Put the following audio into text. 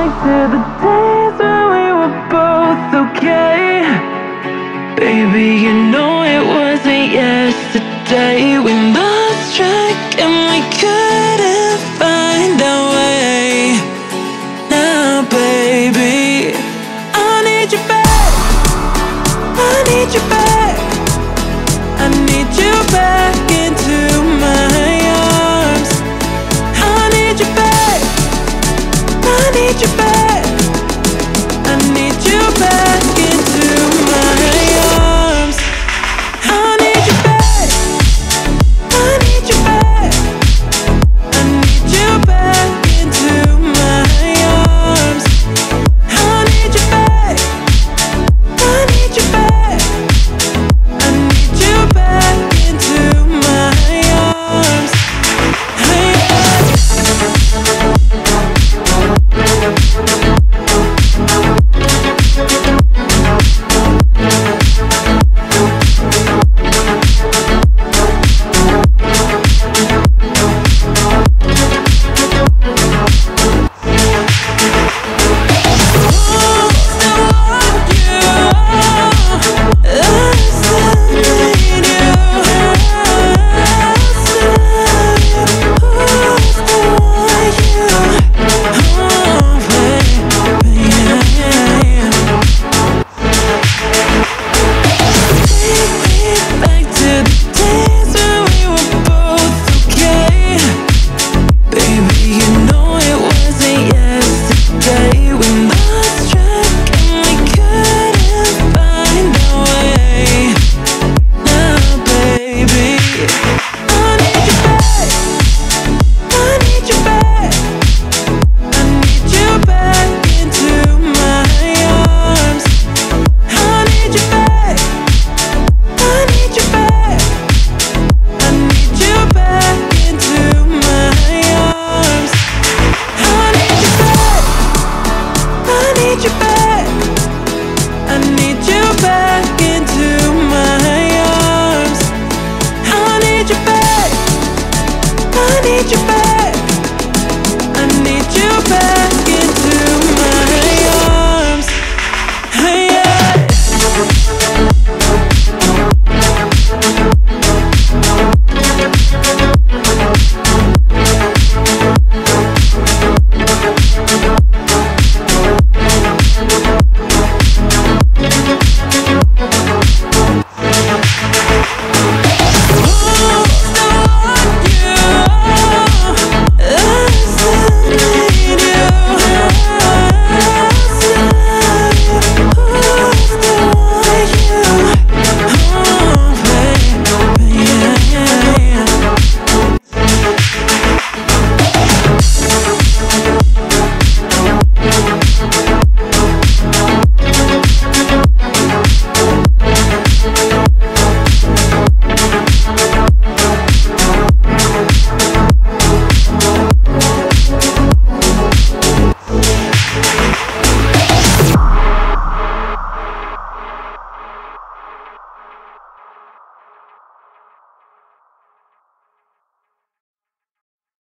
back to the days when we were both okay. Baby, you know it wasn't yesterday. We lost track and we couldn't find our way. Now, baby, I need you back. I need you back. I need you back into my arms. I need you back. I need you back. I need you back into my arms. I need you back. I need you back. I need you back into my arms. I need you back. I need you back. I need you back into my arms. I need you back.